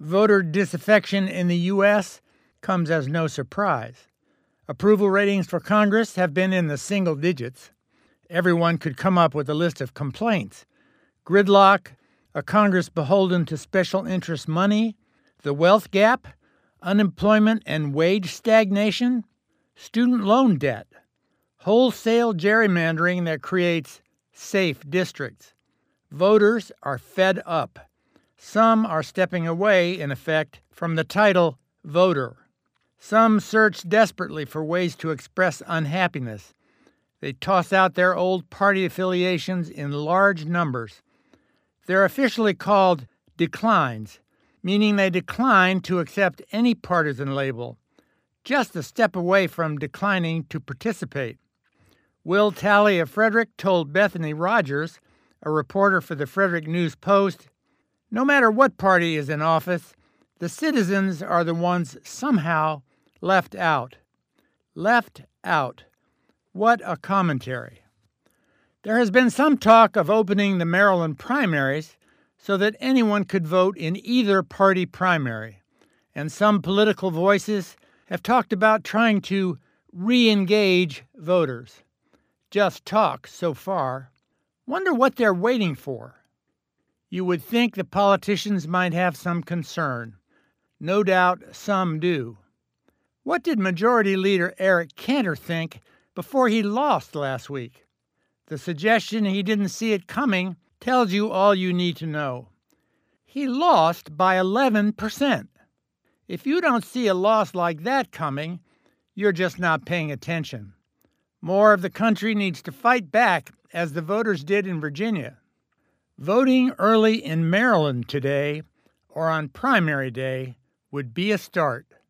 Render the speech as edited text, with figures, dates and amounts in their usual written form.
Voter disaffection in the U.S. comes as no surprise. Approval ratings for Congress have been in the single digits. Everyone could come up with a list of complaints. Gridlock, a Congress beholden to special interest money, the wealth gap, unemployment and wage stagnation, student loan debt, wholesale gerrymandering that creates safe districts. Voters are fed up. Some are stepping away, in effect, from the title voter. Some search desperately for ways to express unhappiness. They toss out their old party affiliations in large numbers. They're officially called declines, meaning they decline to accept any partisan label, just a step away from declining to participate. Will Talley of Frederick told Bethany Rogers, a reporter for the Frederick News Post, "No matter what party is in office, the citizens are the ones somehow left out." Left out. What a commentary. There has been some talk of opening the Maryland primaries so that anyone could vote in either party primary, and some political voices have talked about trying to re-engage voters. Just talk so far. Wonder what they're waiting for. You would think the politicians might have some concern. No doubt some do. What did Majority Leader Eric Cantor think before he lost last week? The suggestion he didn't see it coming tells you all you need to know. He lost by 11%. If you don't see a loss like that coming, you're just not paying attention. More of the country needs to fight back, as the voters did in Virginia. Voting early in Maryland today, or on primary day, would be a start.